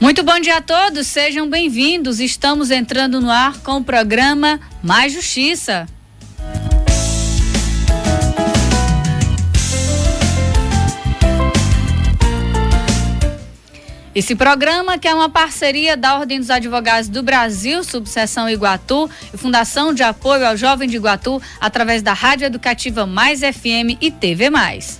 Muito bom dia a todos, sejam bem-vindos. Estamos entrando no ar com o programa Mais Justiça. Esse programa, que é uma parceria da Ordem dos Advogados do Brasil, Subseção Iguatu e Fundação de Apoio ao Jovem de Iguatu, através da Rádio Educativa Mais FM e TV Mais.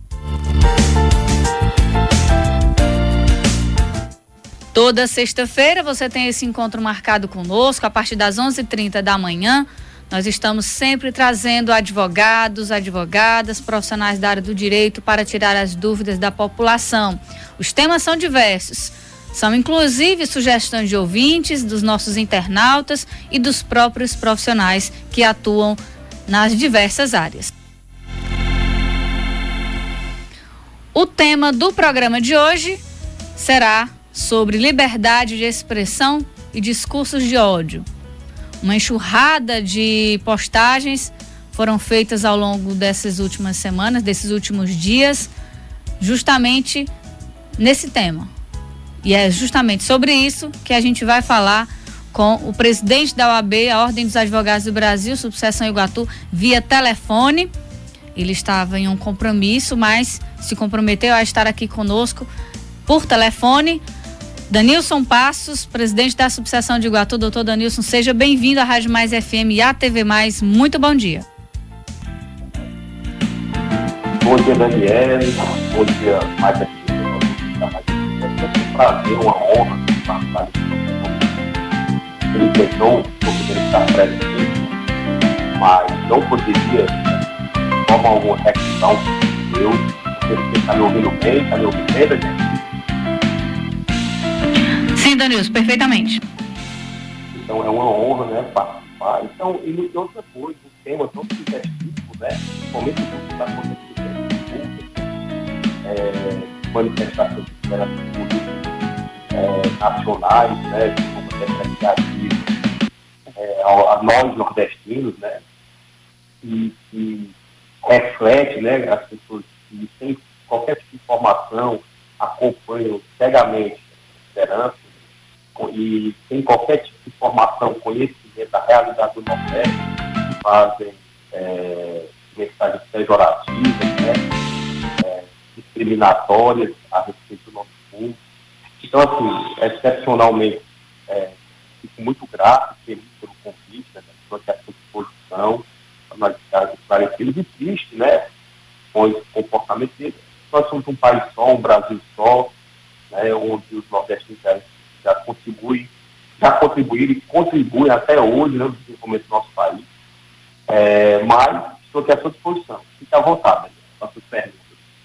Toda sexta-feira você tem esse encontro marcado conosco a partir das 11h30 da manhã. Nós estamos sempre trazendo advogados, advogadas, profissionais da área do direito para tirar as dúvidas da população. Os temas são diversos. São inclusive sugestões de ouvintes, dos nossos internautas e dos próprios profissionais que atuam nas diversas áreas. O tema do programa de hoje será sobre liberdade de expressão e discursos de ódio. Uma enxurrada de postagens foram feitas ao longo dessas últimas semanas, desses últimos dias, justamente nesse tema. E é justamente sobre isso que a gente vai falar com o presidente da OAB, a Ordem dos Advogados do Brasil, Subseção Iguatu, via telefone. Ele estava em um compromisso, mas se comprometeu a estar aqui conosco por telefone. Danilson Passos, presidente da Subseção de Iguatu. Doutor Danilson, seja bem-vindo à Rádio Mais FM e à TV Mais. Muito bom dia. Bom dia, Daniel. Bom dia, mais aqui da Rádio. É um prazer, uma honra participar desse. Ele não poderia estar presente, mas não poderia tomar alguma requisição. Você está me ouvindo bem? Está me ouvindo bem, Daniel? Sim, Danilson, perfeitamente. Então é uma honra, né, participar. Então, e outra coisa, um tema tão sugestivo, né, principalmente o que está acontecendo manifestações de liberação política nacionais, né, como iniciativa a nós nordestinos, né, e reflete, né, as pessoas que sem qualquer tipo de informação acompanham cegamente a liderança, e sem qualquer tipo de informação, conhecimento da realidade do Nordeste, fazem mensagens pejorativas, né, discriminatórias a respeito do nosso povo. Então, assim, excepcionalmente, fico muito grato pelo convite, né, pela sua disposição, para nós estarmos esclarecidos e triste, né, com esse comportamento dele. Nós somos um país só, um Brasil só, né, onde os nordestinos já contribuíram e contribuem até hoje, né, no desenvolvimento do nosso país. Mas estou aqui à sua disposição. Fique à vontade, né, para as suas perguntas.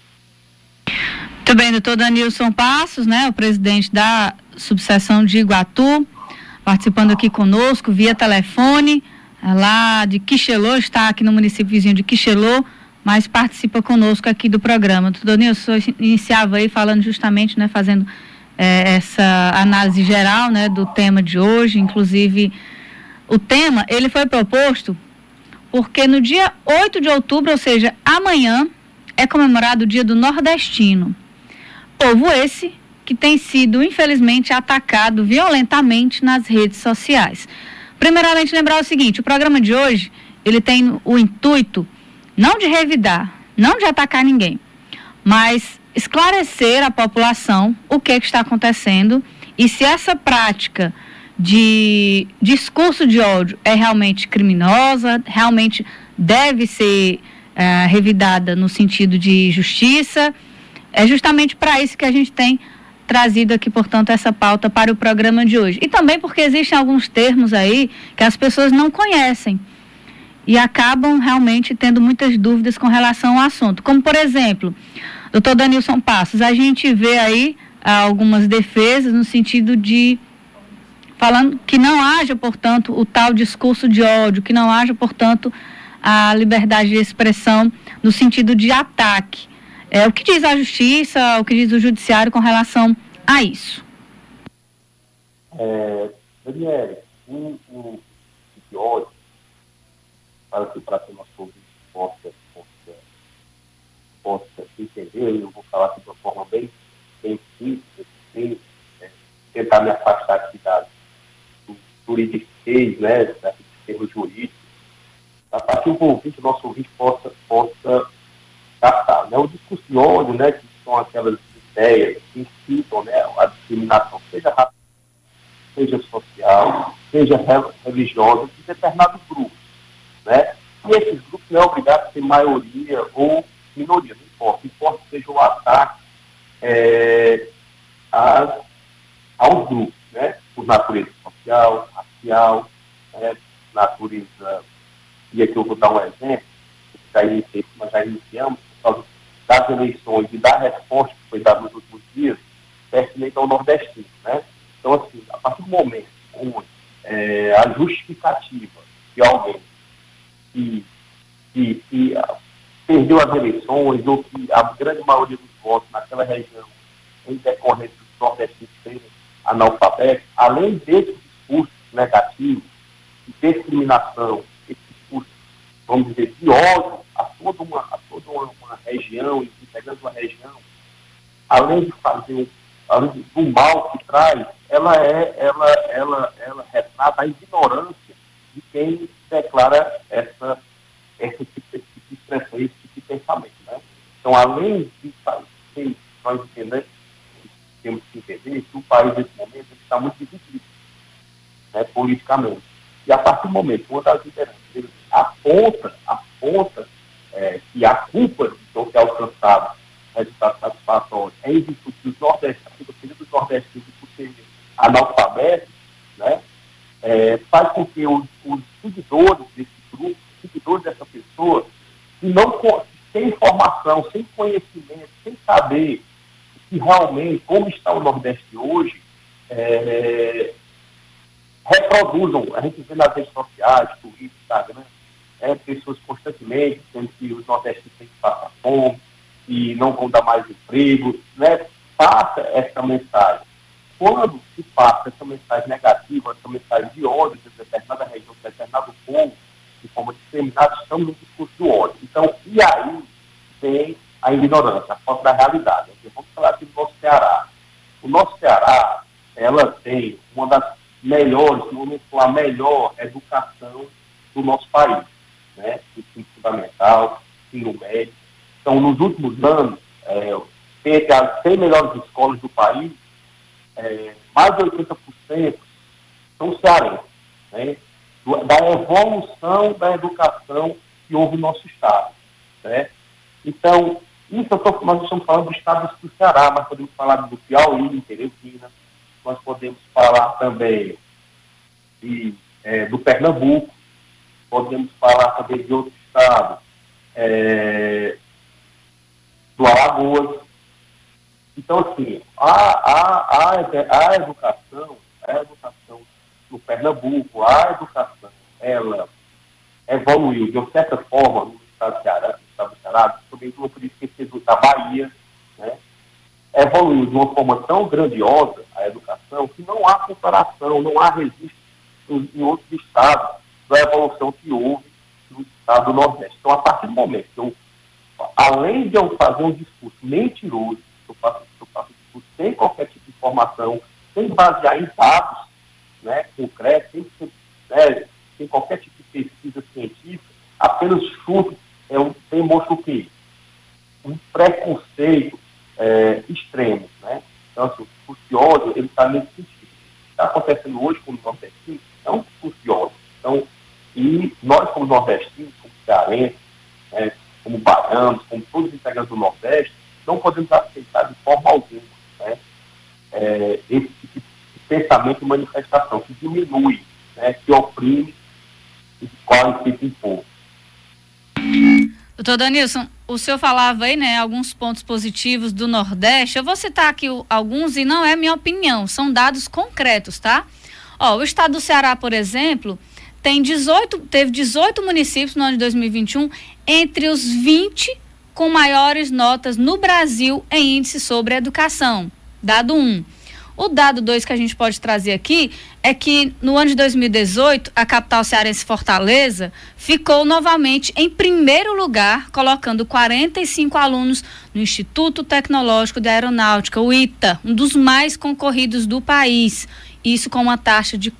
Muito bem, doutor Danilson Passos, né, o presidente da Subseção de Iguatu, participando aqui conosco via telefone, lá de Quixelô, está aqui no município vizinho de Quixelô, mas participa conosco aqui do programa. Doutor Danilson, o senhor iniciava aí falando justamente, né, fazendo essa análise geral, né, do tema de hoje. Inclusive, o tema, ele foi proposto porque no dia 8 de outubro, ou seja, amanhã, é comemorado o Dia do Nordestino. Povo esse que tem sido, infelizmente, atacado violentamente nas redes sociais. Primeiramente, lembrar o seguinte: o programa de hoje, ele tem o intuito não de revidar, não de atacar ninguém, mas esclarecer à população o que está acontecendo e se essa prática de discurso de ódio é realmente criminosa, realmente deve ser revidada no sentido de justiça. É justamente para isso que a gente tem trazido aqui, portanto, essa pauta para o programa de hoje. E também porque existem alguns termos aí que as pessoas não conhecem e acabam realmente tendo muitas dúvidas com relação ao assunto. Como, por exemplo, doutor Danilson Passos, a gente vê aí algumas defesas no sentido de falando que não haja, portanto, o tal discurso de ódio, que não haja, portanto, a liberdade de expressão no sentido de ataque. O que diz a justiça, o que diz o judiciário com relação a isso? Daniel, o de ódio, para que o nosso ouvinte possa entender, eu vou falar de uma forma bem simples, bem tentar me afastar aqui do juridiquês, né, do termo jurídico, para que o nosso ouvinte possa captar, né, o discurso de ódio, né, que são aquelas ideias que incitam, né, a discriminação, seja racial, seja social, seja religiosa, de determinados grupos, né, e esses grupos não é obrigado a ser maioria ou minoria, não importa que seja o ataque aos grupos, né, por natureza social, racial, né, natureza, e aqui eu vou dar um exemplo, nós já iniciamos, por causa das eleições e da resposta que foi dada nos últimos dias, pertinente ao nordestino, né? Então, assim, a partir do momento onde a justificativa de alguém que perdeu as eleições ou que a grande maioria dos votos naquela região em decorrência dos nordestinos serem analfabetos, além desses discursos negativos, de discriminação, esse discurso, vamos dizer, de ódio a toda uma região, e integrando uma região, além do mal que traz, ela retrata a ignorância de quem declara esse tipo de expressão, esse tipo de pensamento, né? Então, além de nós temos que entender que o país, nesse momento, está muito dividido, né, politicamente. E a partir do momento, uma das lideranças aponta que a culpa do que é alcançado resultados satisfatórios é em virtude dos nordestinos por serem analfabetos, né, faz com que os seguidores desse grupo, seguidores dessa pessoa, que não, sem informação, sem conhecimento, sem saber que realmente como está o Nordeste hoje, reproduzam, a gente vê nas redes sociais, Twitter, Instagram, pessoas constantemente dizendo que os nordestinos têm que passar fome, e não vão dar mais emprego, né? Passa essa mensagem. Quando se passa essa mensagem negativa, essa mensagem de ódio de determinada região, de determinado povo, de forma discriminada, estamos no discurso do ódio. Então, e aí tem a ignorância, a falta da realidade. Vamos falar aqui do nosso Ceará. O nosso Ceará, ela tem uma das melhores, se não for a melhor educação do nosso país, né? Ensino fundamental, ensino médio. Então, nos últimos anos, entre as 100 melhores escolas do país, mais de 80% são cearenses, né? Da evolução da educação que houve no nosso estado, né? Então, nós estamos falando do estado do Ceará, mas podemos falar do Piauí, em Teresina, nós podemos falar também do Pernambuco, podemos falar também de outros estados, do Alagoas. Então, assim, a educação no Pernambuco, a educação, ela evoluiu de uma certa forma no estado do Ceará, também não podia esquecer da Bahia, né? Evoluiu de uma forma tão grandiosa a educação que não há comparação, não há registro em outros estados da evolução que houve no estado do Nordeste. Então, a partir do momento que além de eu fazer um discurso mentiroso, eu faço um discurso sem qualquer tipo de informação, sem basear em dados, né, concretos, sem qualquer tipo de pesquisa científica, apenas chuto, demonstra o quê? Um preconceito extremo, né? Então, assim, o discurso de ódio, ele está nesse sentido. O que está acontecendo hoje com o nordestino é um discurso de ódio. Então, e nós, como nordestinos, como cearenses, como baianos, como todos os integrantes do Nordeste, não podemos aceitar de forma alguma, né, esse tipo de pensamento e manifestação que diminui, né, que oprime e qualifica o povo. Doutor Danilson, o senhor falava aí, né, alguns pontos positivos do Nordeste. Eu vou citar aqui alguns e não é minha opinião, são dados concretos, tá? O estado do Ceará, por exemplo, teve 18 municípios no ano de 2021 entre os 20 com maiores notas no Brasil em índice sobre educação. Dado 1. O dado 2 que a gente pode trazer aqui é que no ano de 2018, a capital cearense Fortaleza ficou novamente em primeiro lugar, colocando 45 alunos no Instituto Tecnológico de Aeronáutica, o ITA, um dos mais concorridos do país. Isso com uma taxa de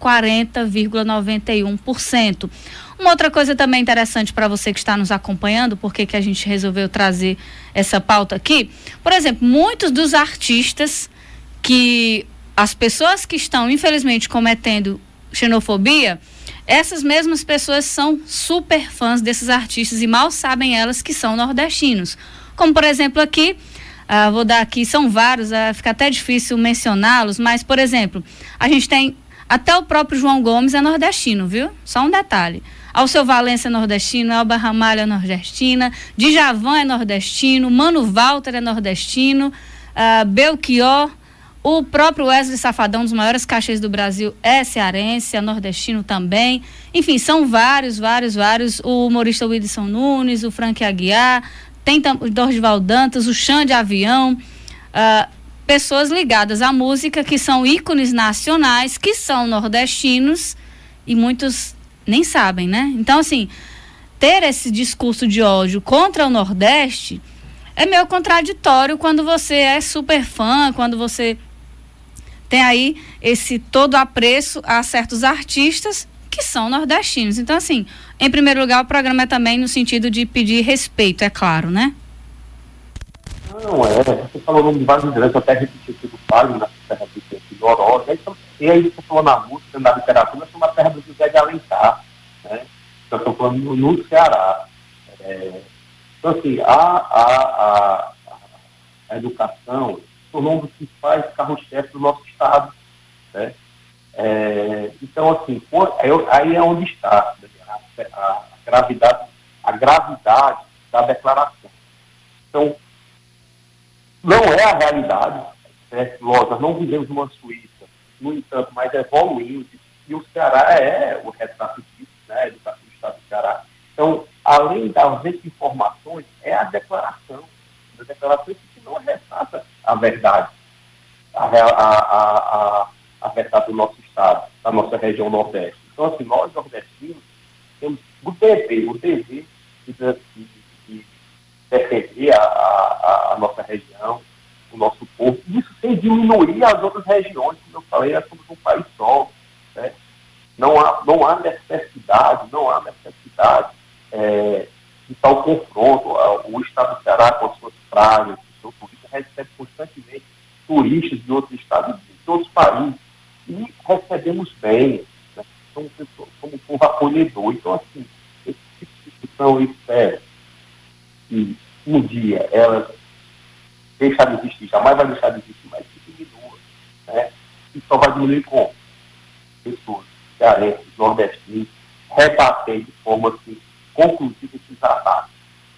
40,91%. Uma outra coisa também interessante para você que está nos acompanhando, porque que a gente resolveu trazer essa pauta aqui, por exemplo, muitos dos artistas que as pessoas que estão infelizmente cometendo xenofobia, essas mesmas pessoas são super fãs desses artistas e mal sabem elas que são nordestinos. Como por exemplo aqui, vou dar aqui, são vários, fica até difícil mencioná-los, mas por exemplo, a gente tem até o próprio João Gomes é nordestino, viu? Só um detalhe. Alceu Valença é nordestino, Elba Ramalho é nordestina, Djavan é nordestino, Mano Walter é nordestino, Belchior, o próprio Wesley Safadão, um dos maiores cachês do Brasil, é cearense, é nordestino também. Enfim, são vários. O humorista Whindersson Nunes, o Frank Aguiar, tem o Dorival Dantas, o Xande Avião, pessoas ligadas à música que são ícones nacionais, que são nordestinos e muitos nem sabem, né? Então, assim, ter esse discurso de ódio contra o Nordeste é meio contraditório quando você é super fã, quando você tem aí esse todo apreço a certos artistas que são nordestinos. Então, assim, em primeiro lugar, o programa é também no sentido de pedir respeito, é claro, né? Não, você falou o nome de vários grandes, até repetiu aqui do Fábio, na terra do Oroz, e aí você falou na música, na literatura, nós somos a terra do José de Alencar, né? Então, estou falando no Ceará. Então, assim, a educação tornou um dos principais carro-chefe do nosso Estado, né? Então, assim, aí é onde está, né? a gravidade da declaração. Então, não é a realidade, certo? Nós não vivemos numa Suíça, no entanto, mas evoluindo, e o Ceará é o retrato disso, né? A educação do Estado do Ceará. Então, além das informações, é a declaração. A declaração que não retrata a verdade, a verdade do nosso Estado, da nossa região Nordeste. Então, assim, nós, nordestinos, temos o dever de defender a nossa região, o nosso povo, isso sem diminuir as outras regiões, como eu falei, nós somos um país só, né? Não há necessidade de tal confronto. O Estado do Ceará, com as suas praias, o seu turismo, recebe constantemente turistas de outros estados, de outros países, e recebemos bem, né? Somos um povo acolhedor. Então, assim, esse tipo de discussão, eu espero que um dia ela deixar de existir, jamais vai deixar de existir, mas que diminua, né? E só vai diminuir com pessoas cearenses, nordestinos, rebater de forma assim, conclusiva esses ataques.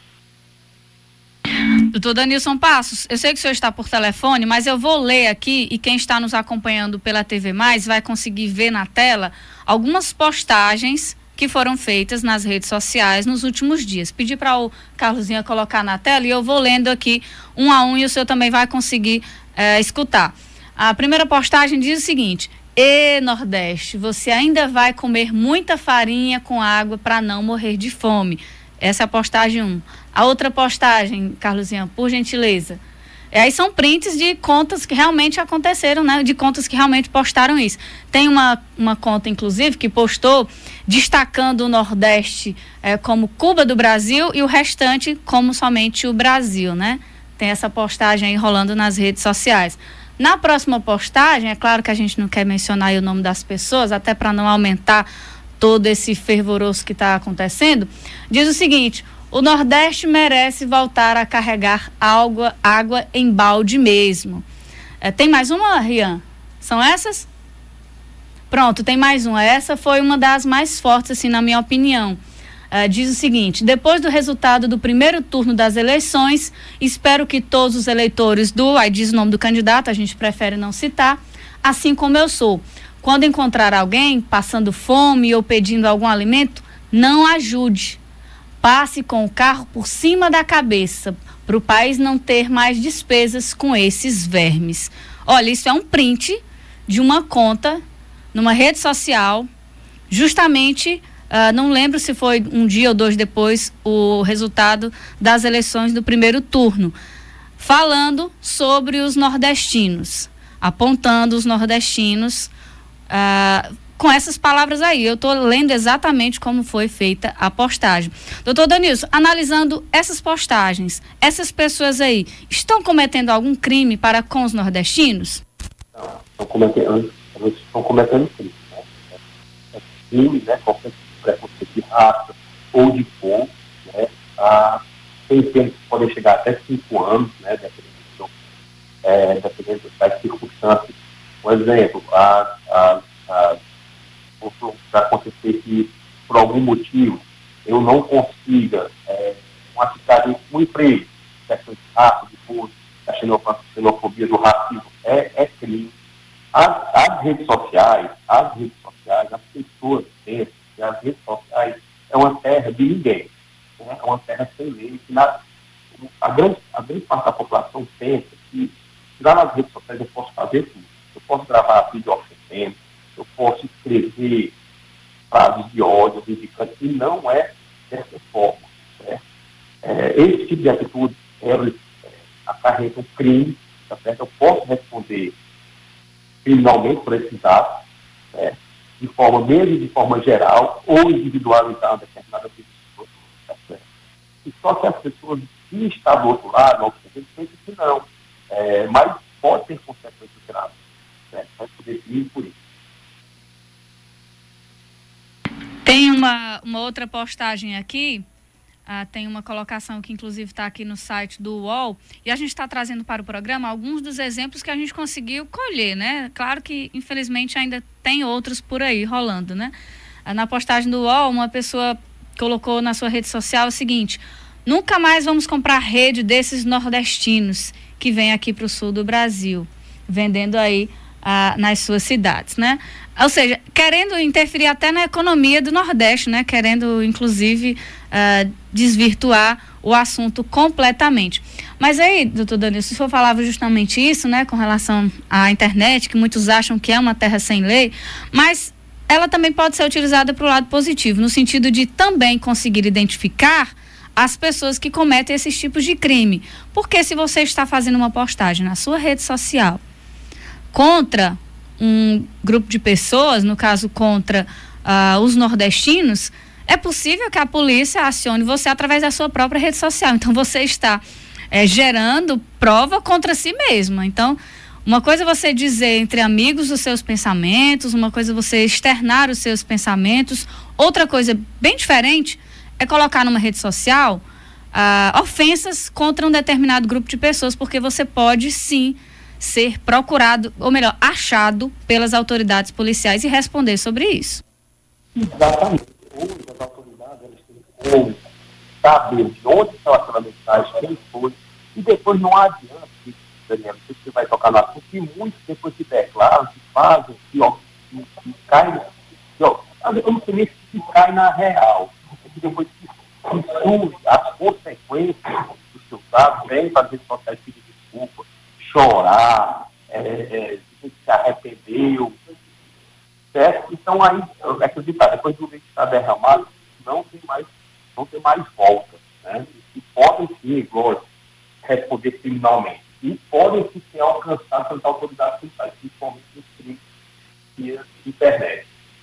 Doutor Danilson Passos, eu sei que o senhor está por telefone, mas eu vou ler aqui e quem está nos acompanhando pela TV Mais vai conseguir ver na tela algumas postagens que foram feitas nas redes sociais nos últimos dias. Pedi para o Carlosinha colocar na tela e eu vou lendo aqui um a um e o senhor também vai conseguir escutar. A primeira postagem diz o seguinte: Nordeste, você ainda vai comer muita farinha com água para não morrer de fome. Essa é a postagem 1. A outra postagem, Carlosinha, por gentileza. Aí são prints de contas que realmente aconteceram, né? De contas que realmente postaram isso. Tem uma conta, inclusive, que postou destacando o Nordeste como Cuba do Brasil e o restante como somente o Brasil, né? Tem essa postagem aí rolando nas redes sociais. Na próxima postagem, é claro que a gente não quer mencionar aí o nome das pessoas, até para não aumentar todo esse fervoroso que está acontecendo, diz o seguinte: o Nordeste merece voltar a carregar água em balde mesmo. Tem mais uma, Rian? São essas? Pronto, tem mais uma. Essa foi uma das mais fortes, assim, na minha opinião. Diz o seguinte: depois do resultado do primeiro turno das eleições, espero que todos os eleitores aí diz o nome do candidato, a gente prefere não citar, assim como eu sou. Quando encontrar alguém passando fome ou pedindo algum alimento, não ajude. Passe com o carro por cima da cabeça, para o país não ter mais despesas com esses vermes. Olha, isso é um print de uma conta numa rede social, justamente, não lembro se foi um dia ou dois depois, o resultado das eleições do primeiro turno, falando sobre os nordestinos, apontando os nordestinos com essas palavras aí. Eu estou lendo exatamente como foi feita a postagem. Doutor Danilson, analisando essas postagens, essas pessoas aí estão cometendo algum crime para com os nordestinos? Não, estão cometendo crime, né? Crime, né? Qualquer preconceito de raça ou de cor, né? Tem penas que podem chegar até 5 anos, né? Dependendo das circunstâncias. Por exemplo, para acontecer que, por algum motivo, eu não consiga um emprego, questão de raça, de cor, da xenofobia, do racismo, é crime. As redes sociais, as pessoas pensam que as redes sociais é uma terra de ninguém, né? É uma terra sem lei. A grande parte da população pensa que lá nas redes sociais eu posso fazer tudo. Eu posso gravar vídeo ofendendo, eu posso escrever frases de ódio, indicando, e não é dessa forma, né? Esse tipo de atitude acarreta um crime, tá certo? Eu posso responder criminalmente por esses atos, né? Mesmo de forma geral, ou individualizar uma determinada pessoa, tá certo? E só que as pessoas que estão do outro lado, não pensam que não, mas pode ter consequências graves, né? Vai poder ir por isso. Tem uma outra postagem aqui, tem uma colocação que inclusive está aqui no site do UOL, e a gente está trazendo para o programa alguns dos exemplos que a gente conseguiu colher, né? Claro que infelizmente ainda tem outros por aí rolando, né? Na postagem do UOL, uma pessoa colocou na sua rede social o seguinte: nunca mais vamos comprar rede desses nordestinos que vêm aqui para o sul do Brasil, vendendo aí nas suas cidades, né? Ou seja, querendo interferir até na economia do Nordeste, né? Querendo, inclusive, desvirtuar o assunto completamente. Mas aí, doutor Danilson, se o senhor falava justamente isso, né? Com relação à internet, que muitos acham que é uma terra sem lei, mas ela também pode ser utilizada para o lado positivo, no sentido de também conseguir identificar as pessoas que cometem esses tipos de crime. Porque se você está fazendo uma postagem na sua rede social contra um grupo de pessoas, no caso contra os nordestinos, é possível que a polícia acione você através da sua própria rede social. Então você está gerando prova contra si mesma. Então, uma coisa é você dizer entre amigos os seus pensamentos, uma coisa é você externar os seus pensamentos, outra coisa bem diferente é colocar numa rede social ofensas contra um determinado grupo de pessoas, porque você pode sim ser procurado, ou melhor, achado pelas autoridades policiais e responder sobre isso. Exatamente. Hoje as autoridades elas têm como saber de onde estão aquela mensagem, quem foi, e depois não adianta, Daniel, não sei se você vai tocar no assunto, que muitos depois se declaram, que fazem, que caem, eu não sei nem se cai na real, porque depois que surge as consequências dos seus atos, vem para as redes sociais pedir desculpa, chorar, se arrependeu, certo? Então aí, acreditar, depois do leite estar derramado, não tem mais volta, né? E podem sim, igual, responder criminalmente, e podem sim ser alcançados pelas autoridades policiais, principalmente nos crimes de internet.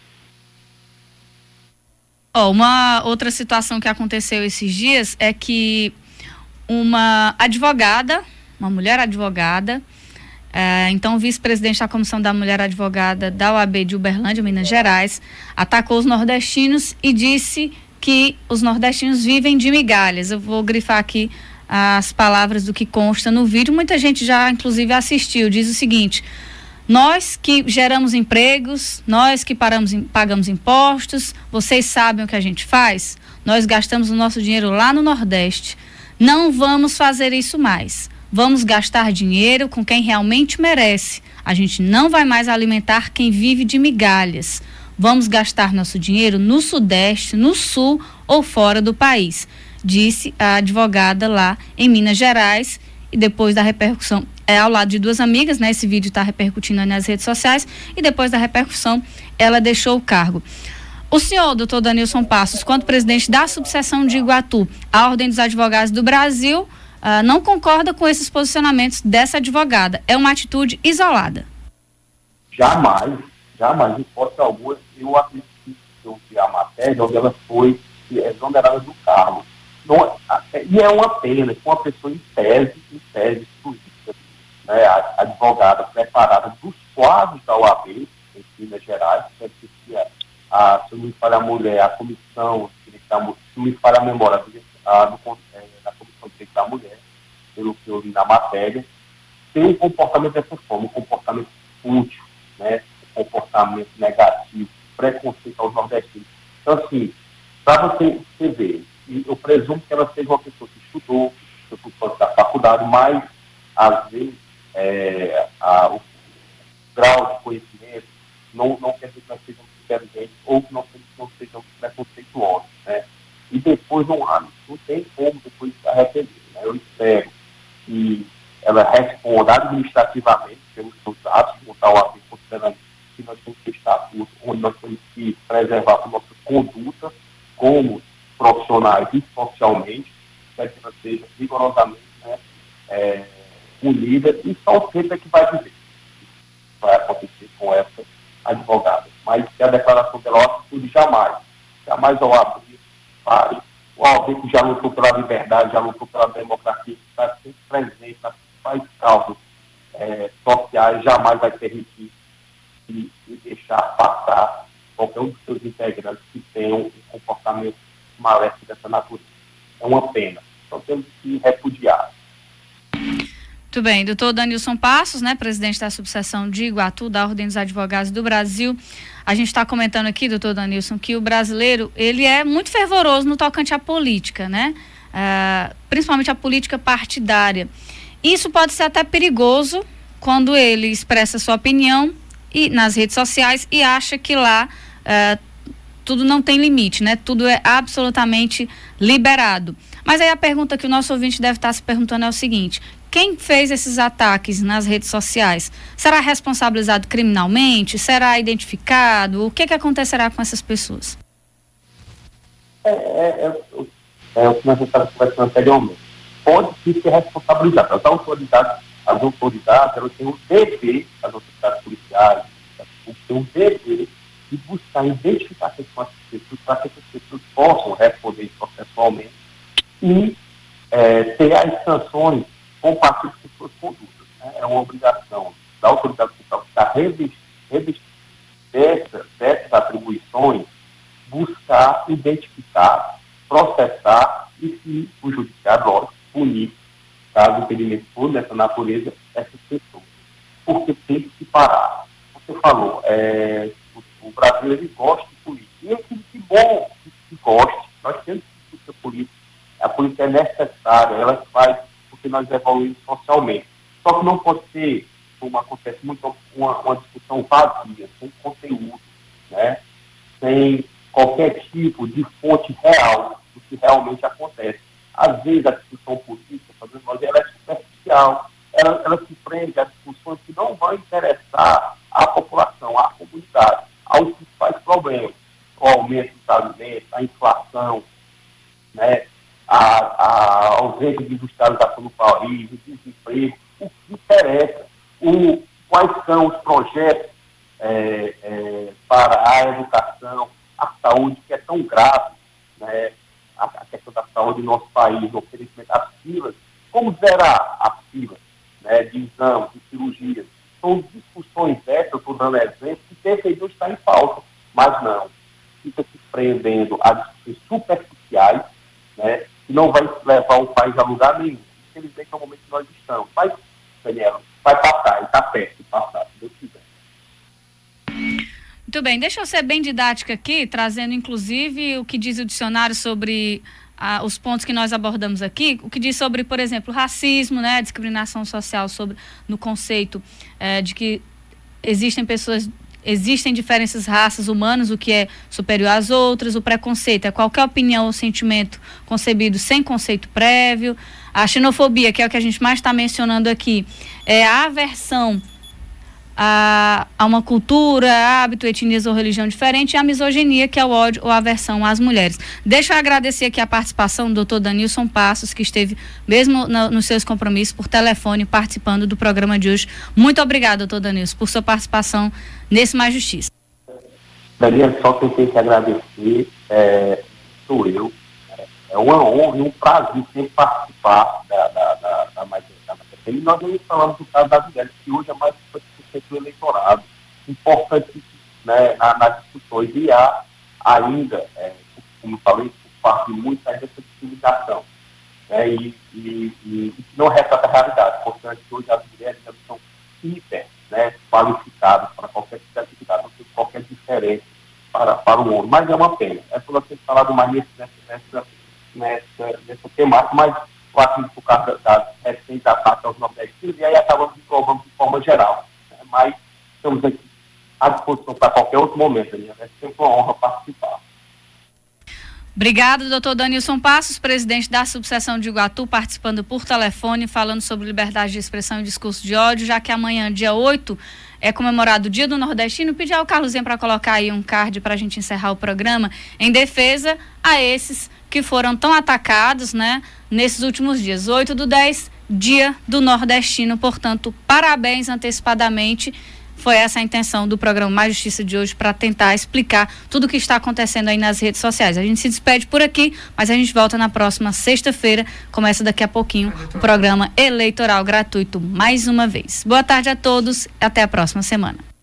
Uma outra situação que aconteceu esses dias é que uma mulher advogada, então vice-presidente da Comissão da Mulher Advogada da OAB de Uberlândia, Minas Gerais, atacou os nordestinos e disse que os nordestinos vivem de migalhas. Eu vou grifar aqui as palavras do que consta no vídeo, muita gente já inclusive assistiu. Diz o seguinte: nós que geramos empregos, nós que pagamos impostos, vocês sabem o que a gente faz? Nós gastamos o nosso dinheiro lá no Nordeste. Não vamos fazer isso mais. Vamos gastar dinheiro com quem realmente merece. A gente não vai mais alimentar quem vive de migalhas. Vamos gastar nosso dinheiro no Sudeste, no Sul ou fora do país, disse a advogada lá em Minas Gerais, e depois da repercussão ao lado de duas amigas, né? Esse vídeo está repercutindo aí nas redes sociais e depois da repercussão ela deixou o cargo. O senhor, doutor Danilson Passos, quanto presidente da subseção de Iguatu, a Ordem dos Advogados do Brasil, não concorda com esses posicionamentos dessa advogada. É uma atitude isolada. Jamais, em hipótese alguma, eu acredito que eu vi a matéria onde ela foi exonerada do cargo. Não, e é uma pena que uma pessoa em tese exclusiva, né, a advogada preparada dos quadros da OAB, em Minas Gerais, que assistia se não me falha a mulher, a comissão, se não me falha a memória, da comissão de direito da mulher, pelo que eu li na matéria, tem um comportamento dessa forma, um comportamento útil, né, um comportamento negativo, preconceito aos nordestinos. Então, assim, para você ver, eu presumo que ela seja uma pessoa que estudou, da faculdade, mas, às vezes, o grau de conhecimento não quer dizer que nós sejamos inteligentes ou que não sejamos preconceituosos, né? E depois não tem como depois se arrepender, né? Eu espero que ela responda administrativamente pelos seus atos, montar o ato, considerando que nós temos que ter estatuto, onde nós temos que preservar a nossa conduta como profissionais e socialmente, para que ela seja rigorosamente, né, punida, e só o tempo é que vai dizer o que vai acontecer com essa advogada. Mas que a declaração dela é uma atitude jamais ao abrir, pare. O OAB que já lutou pela liberdade, já lutou pela democracia, que está sempre presente nas principais causas sociais, jamais vai permitir e deixar passar qualquer um dos seus integrantes que tenham um comportamento maléfico dessa natureza. É uma pena. Então temos que repudiar. Muito bem, doutor Danilson Passos, né, presidente da subseção de Iguatu, da Ordem dos Advogados do Brasil. A gente está comentando aqui, doutor Danilson, que o brasileiro, ele é muito fervoroso no tocante à política, né? Principalmente a política partidária. Isso pode ser até perigoso quando ele expressa sua opinião nas redes sociais e acha que lá tudo não tem limite, né? Tudo é absolutamente liberado. Mas aí a pergunta que o nosso ouvinte deve estar se perguntando é o seguinte: quem fez esses ataques nas redes sociais será responsabilizado criminalmente? Será identificado? O que acontecerá com essas pessoas? O que nós estamos conversando anteriormente. Pode sim ser responsabilizado. As autoridades elas têm o dever, as autoridades policiais, têm o dever de buscar identificar essas pessoas para que essas pessoas possam responder processualmente e ter as sanções compatíveis com suas condutas, né? É uma obrigação da autoridade policial que está revestida dessas atribuições, buscar, identificar, processar e, se o judiciário, lógico, punir, caso o impedimento for dessa natureza, essas pessoas. Porque tem que se parar. Você falou, o Brasil, ele gosta de política. E é que bom que goste. Nós temos que discutir política. A política é necessária, ela faz porque nós evoluímos socialmente. Só que não pode ser, como acontece muito, uma discussão vazia, sem conteúdo, né? Sem qualquer tipo de fonte real do que realmente acontece. Às vezes a discussão política, ela é superficial, ela se prende a discussões que não vão interessar a população, a comunidade, aos principais problemas, o aumento dos alimentos, a inflação, né, a ausência de industrialização no país, o desemprego, o que interessa, quais são os projetos para a educação, a saúde, que é tão grave, né, a questão da saúde no nosso país, o oferecimento das filas, como zerar as filas, né, de exames, de cirurgias. São discussões dessas, eu estou dando exemplo, que deveriam estar em pauta, mas não. Fica se prendendo a discussões superficiais, né, que não vai levar o país a lugar nenhum. Infelizmente é o momento que nós estamos. Mas, Daniela, vai passar, e está perto de passar, se Deus quiser. Muito bem, deixa eu ser bem didática aqui, trazendo inclusive o que diz o dicionário sobre os pontos que nós abordamos aqui, o que diz sobre, por exemplo, racismo, né, discriminação social, no conceito de que existem diferentes raças humanas, o que é superior às outras. O preconceito é qualquer opinião ou sentimento concebido sem conceito prévio. A xenofobia, que é o que a gente mais está mencionando aqui, a aversão a uma cultura, hábito, etnias ou religião diferente, e a misoginia, que é o ódio ou a aversão às mulheres. Deixa eu agradecer aqui a participação do doutor Danilson Passos, que esteve mesmo nos seus compromissos por telefone participando do programa de hoje. Muito obrigada, doutor Danilson, por sua participação nesse Mais Justiça. Daniel, só quem tem que agradecer sou eu. É uma honra e um prazer sempre participar da Mais Justiça. E nós não falamos do caso das mulheres, que hoje é mais do eleitorado, importante, né, nas discussões, e há ainda, como falei, por parte de muita dessa discriminação, né, e não retrata a realidade. Portanto, hoje as mulheres são hiper, né, qualificadas para qualquer atividade, não tem qualquer diferença para o homem, mas é uma pena. É por você falado mais nessa temática, mas eu acredito por causa das recentes ataques aos nordestinos, e aí acabamos provando de forma geral. Mas estamos aqui à disposição para qualquer outro momento. É sempre uma honra participar. Obrigado, doutor Danilson Passos, presidente da subseção de Iguatu, participando por telefone, falando sobre liberdade de expressão e discurso de ódio, já que amanhã, dia 8, é comemorado o Dia do Nordestino. Pedir ao Carlosinha para colocar aí um card para a gente encerrar o programa, em defesa a esses que foram tão atacados, né, nesses últimos dias. 8/10, Dia do Nordestino, portanto, parabéns antecipadamente. Foi essa a intenção do programa Mais Justiça de hoje, para tentar explicar tudo o que está acontecendo aí nas redes sociais. A gente se despede por aqui, mas a gente volta na próxima sexta-feira. Começa daqui a pouquinho o programa eleitoral gratuito mais uma vez. Boa tarde a todos e até a próxima semana.